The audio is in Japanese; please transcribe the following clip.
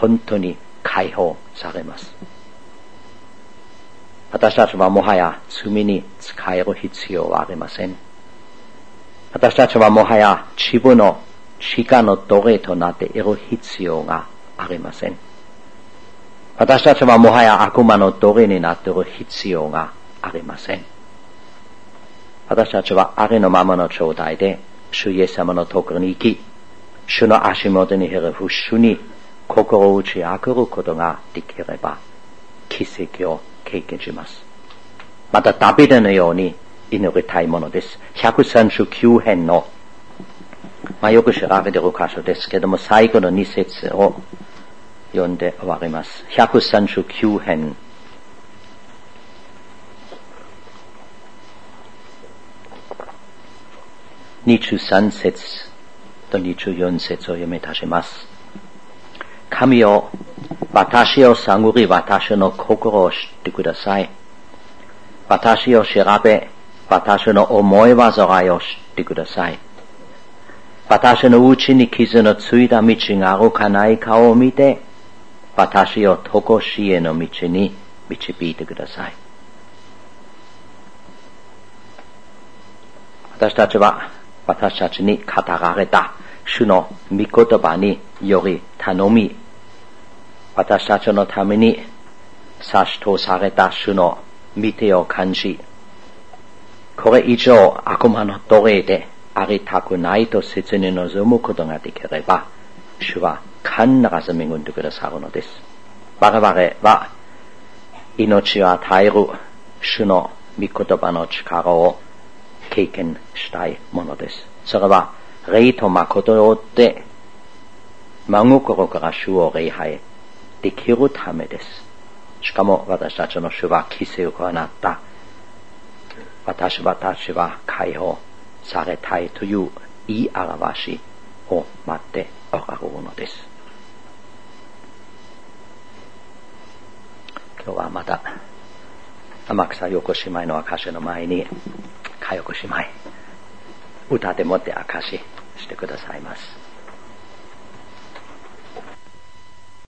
本当に解放されます。私たちはもはや罪に仕える必要はありません。私たちはもはや自分の自我の奴隷となっている必要がありません。私たちはもはや悪魔の奴隷になっている必要がありません。私たちはありのままの状態で主イエス様のところに行き、主の足元にひれ伏主に心を打ち明けることができれば奇跡を経験します。またダビデのように祈りたいものです。139編の、よく知られている箇所ですけども、最後の2節を読んで終わります。139編23節と24節を読み出します。神よ、私を探り、私の心を知ってください。私を調べ、私の思い煩いを知ってください。私のうちに傷のついた道があるかないかを見て、私を常しえの道に導いてください。私たちは私たちに語られた主の御言葉により頼み、私たちのために差し通された主の御手を感じ、これ以上悪魔の奴隷でありたくないと切に望むことができれば、主は必ず恵んでくださるのです。我々は命を与える主の御言葉の力を経験したいものです。それは霊と誠によって真心から主を礼拝できるためです。しかも私たちの主は奇跡を行った。私たちは解放されたいという言い表しを待っておられるのです。今日はまた天草横姉妹の証の前に佳代子姉妹歌でもって証ししてくださいます。